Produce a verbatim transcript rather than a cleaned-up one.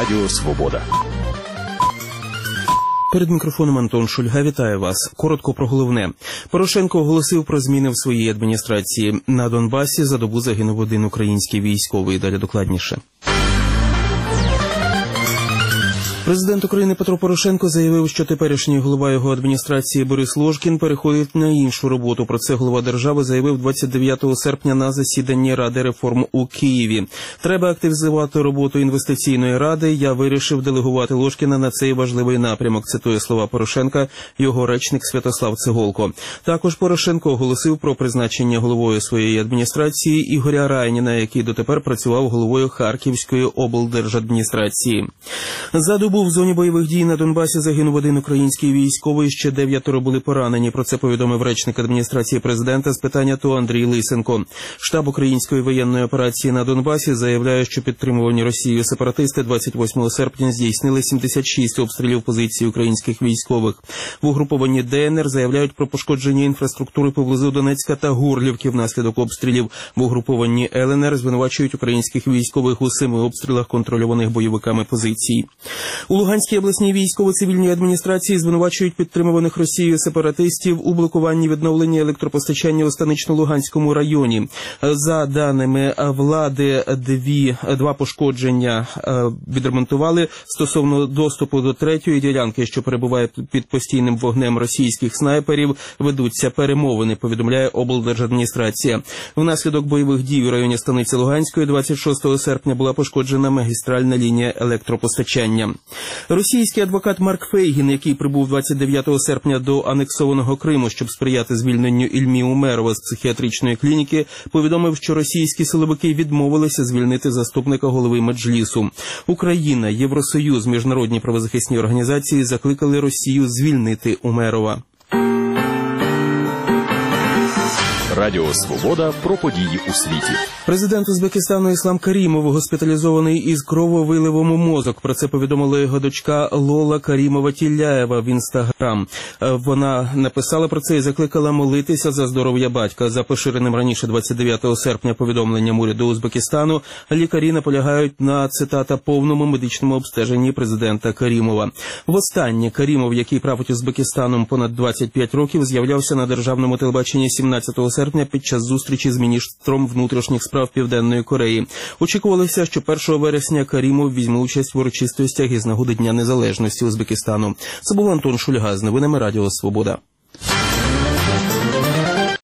Радіо Свобода. Перед мікрофоном Антон Шульга. Вітаю вас. Коротко про головне. Порошенко оголосив про зміни в своїй адміністрації. На Донбасі за добу загинув один український військовий. Далі докладніше. Президент України Петро Порошенко заявив, що теперішній голова його адміністрації Борис Ложкін переходить на іншу роботу. Про це голова держави заявив двадцять дев'ятого серпня на засіданні Ради реформ у Києві. Треба активізувати роботу інвестиційної ради. Я вирішив делегувати Ложкіна на цей важливий напрямок, цитує слова Порошенка його речник Святослав Цеголко. Також Порошенко оголосив про призначення головою своєї адміністрації Ігоря Райніна, який дотепер працював головою Харківської облдержадміністрації. За добу в зоні бойових дій на Донбасі загинув один український військовий, ще дев'ятеро були поранені. Про це повідомив речник адміністрації президента з питань АТО Андрій Лисенко. Штаб української воєнної операції на Донбасі заявляє, що підтримувані Росією сепаратисти двадцять восьмого серпня здійснили сімдесят шість обстрілів позицій українських військових. В угрупованні ДНР заявляють про пошкодження інфраструктури поблизу Донецька та Горлівки внаслідок обстрілів. В угрупованні ЛНР звинувачують українських військових у семи обстрілах контрольованих бойовиками позицій. У Луганській обласній військово-цивільній адміністрації звинувачують підтримуваних Росією сепаратистів у блокуванні відновлення електропостачання у Станично-Луганському районі. За даними влади, дві, два пошкодження відремонтували. Стосовно доступу до третьої ділянки, що перебуває під постійним вогнем російських снайперів, ведуться перемовини, повідомляє облдержадміністрація. Внаслідок бойових дій у районі станиці Луганської двадцять шостого серпня була пошкоджена магістральна лінія електропостачання. Російський адвокат Марк Фейгін, який прибув двадцять дев'ятого серпня до анексованого Криму, щоб сприяти звільненню Ільмі Умерова з психіатричної клініки, повідомив, що російські силовики відмовилися звільнити заступника голови Меджлісу. Україна, Євросоюз, міжнародні правозахисні організації закликали Росію звільнити Умерова. Радіо Свобода про події у світі. Президент Узбекистану Іслам Карімов госпіталізований із крововиливом у мозок. Про це повідомила його дочка Лола Карімова-Тілляєва в Інстаграм. Вона написала про це і закликала молитися за здоров'я батька. За поширеним раніше двадцять дев'ятого серпня повідомленням уряду Узбекистану, лікарі наполягають на, цитата, повному медичному обстеженні президента Карімова. Востаннє Карімов, який править Узбекистаном понад двадцять п'ять років, з'являвся на державному телебаченні сімнадцятого серпня під час зустрічі з міністром внутрішніх справ Південної Кореї. Очікувалося, що першого вересня Карімов візьме участь в урочистостях із нагоди Дня Незалежності Узбекистану. Це був Антон Шульга з новинами Радіо Свобода.